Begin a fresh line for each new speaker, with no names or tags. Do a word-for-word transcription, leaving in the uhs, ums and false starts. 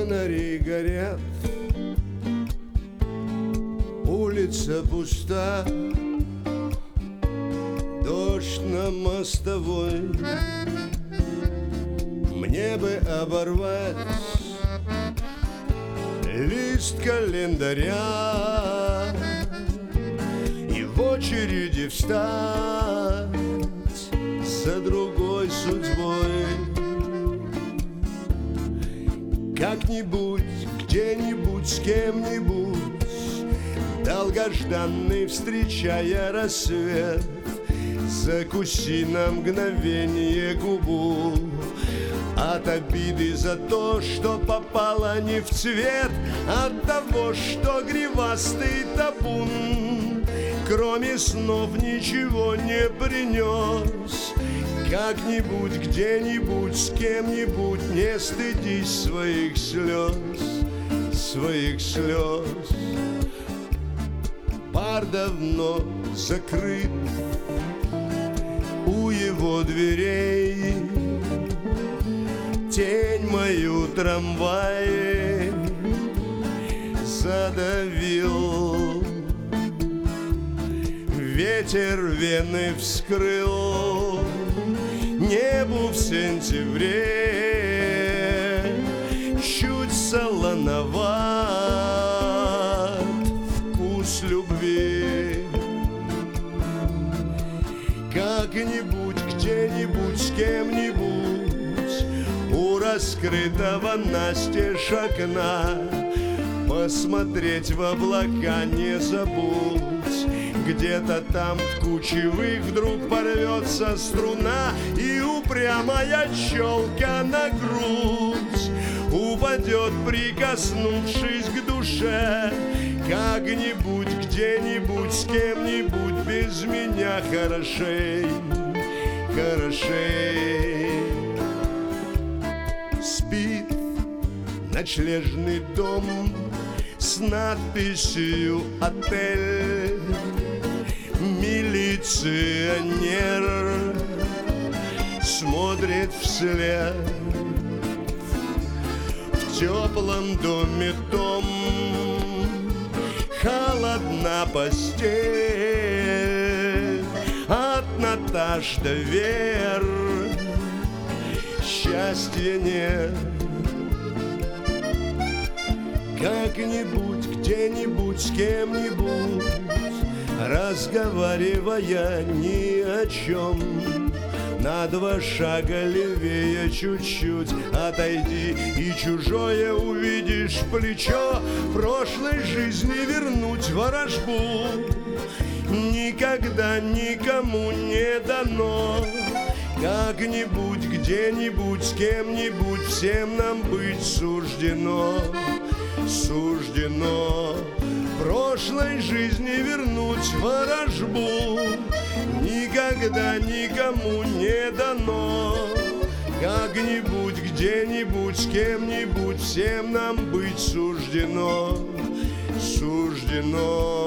Фонари горят, улица пуста, дождь на мостовой. Мне бы оборвать лист календаря и в очереди встать за другой судьбой. Как-нибудь, где-нибудь, с кем-нибудь, долгожданный, встречая рассвет, закуси на мгновение губу от обиды за то, что попало не в цвет, от того, что гривастый табун кроме снов ничего не принес. Как-нибудь, где-нибудь, с кем-нибудь, не стыдись своих слез, своих слез. Бар давно закрыт у его дверей, тень мою трамвай задавил, ветер вены вскрыл небу в сентябре. Чуть солоноват вкус любви. Как-нибудь, где-нибудь, с кем-нибудь у раскрытого настежь окна посмотреть в облака не забудь. Где-то там в кучевых вдруг порвется струна, и упрямая челка на грудь упадет, прикоснувшись к душе. Как-нибудь, где-нибудь, с кем-нибудь без меня хорошей, хорошей. Спит ночлежный дом с надписью «Отель». Милиционер смотрит вслед. В теплом доме том холодна постель. От Наташ до Вер счастья нет. Как-нибудь, где-нибудь, с кем-нибудь, разговаривая ни о чем, на два шага левее чуть-чуть отойди, и чужое увидишь плечо. Прошлой жизни вернуть ворожбу никогда никому не дано. Как-нибудь, где-нибудь, с кем-нибудь, всем нам быть суждено, суждено. Прошлой жизни вернуть ворожбу никогда никому не дано. Как-нибудь, где-нибудь, с кем-нибудь, всем нам быть суждено, суждено.